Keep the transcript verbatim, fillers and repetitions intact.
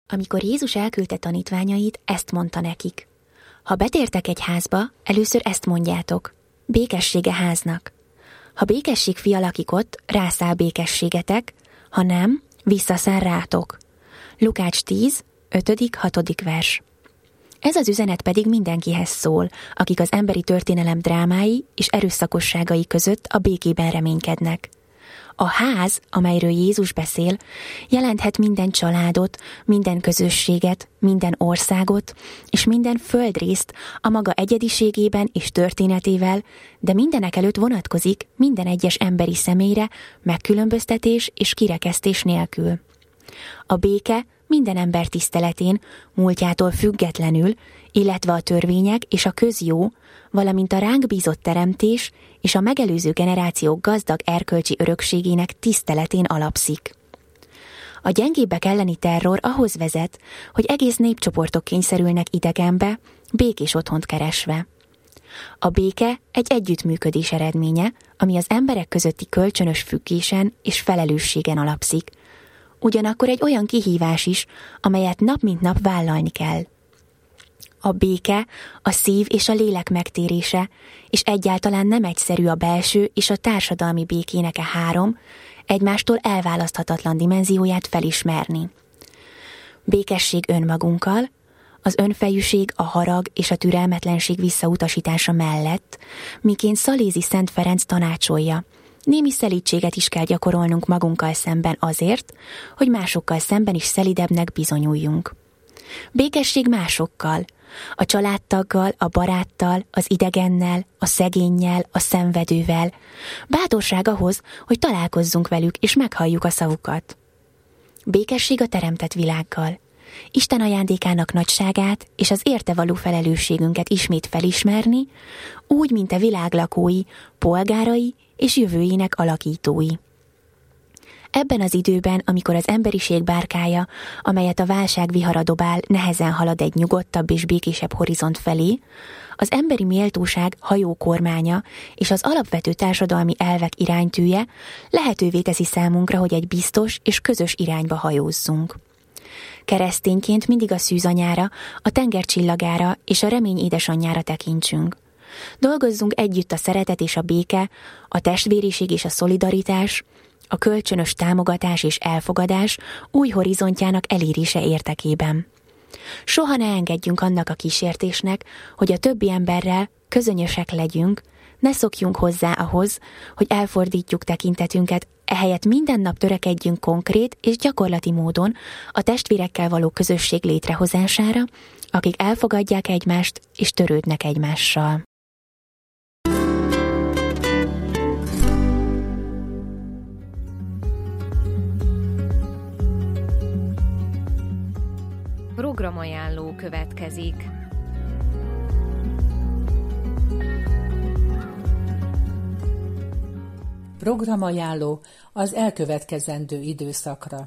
Amikor Jézus elküldte tanítványait, ezt mondta nekik. Ha betértek egy házba, először ezt mondjátok. Békessége háznak. Ha békesség fia lakik ott, rászáll békességetek, ha nem, visszaszáll rátok. Lukács tíz, ötödik hatodik vers. Ez az üzenet pedig mindenkihez szól, akik az emberi történelem drámái és erőszakosságai között a békében reménykednek. A ház, amelyről Jézus beszél, jelenthet minden családot, minden közösséget, minden országot és minden földrészt a maga egyediségében és történetével, de mindenek előtt vonatkozik minden egyes emberi személyre, megkülönböztetés és kirekesztés nélkül. A béke minden ember tiszteletén, múltjától függetlenül, illetve a törvények és a közjó, valamint a ránk bízott teremtés és a megelőző generációk gazdag erkölcsi örökségének tiszteletén alapszik. A gyengébbek elleni terror ahhoz vezet, hogy egész népcsoportok kényszerülnek idegenbe, békés otthont keresve. A béke egy együttműködés eredménye, ami az emberek közötti kölcsönös függésen és felelősségen alapszik. Ugyanakkor egy olyan kihívás is, amelyet nap mint nap vállalni kell. A béke, a szív és a lélek megtérése, és egyáltalán nem egyszerű a belső és a társadalmi békének e három, egymástól elválaszthatatlan dimenzióját felismerni. Békesség önmagunkkal, az önfejűség, a harag és a türelmetlenség visszautasítása mellett, miként Szalézi Szent Ferenc tanácsolja, némi szelídséget is kell gyakorolnunk magunkkal szemben azért, hogy másokkal szemben is szelidebbnek bizonyuljunk. Békesség másokkal, a családtaggal, a baráttal, az idegennel, a szegénnyel, a szenvedővel. Bátorság ahhoz, hogy találkozzunk velük és meghalljuk a szavukat. Békesség a teremtett világgal. Isten ajándékának nagyságát és az érte való felelősségünket ismét felismerni, úgy, mint a világ lakói, polgárai és jövőjének alakítói. Ebben az időben, amikor az emberiség bárkája, amelyet a válság vihara dobál, nehezen halad egy nyugodtabb és békésebb horizont felé, az emberi méltóság hajókormánya és az alapvető társadalmi elvek iránytűje lehetővé teszi számunkra, hogy egy biztos és közös irányba hajózzunk. Keresztényként mindig a szűzanyára, a tenger csillagára és a remény édesanyjára tekintsünk. Dolgozzunk együtt a szeretet és a béke, a testvériség és a szolidaritás, a kölcsönös támogatás és elfogadás új horizontjának elérése érdekében. Soha ne engedjünk annak a kísértésnek, hogy a többi emberrel közönösek legyünk, ne szokjunk hozzá ahhoz, hogy elfordítjuk tekintetünket, ehelyett minden nap törekedjünk konkrét és gyakorlati módon a testvérekkel való közösség létrehozására, akik elfogadják egymást és törődnek egymással. Programajánló következik. Programajánló az elkövetkezendő időszakra.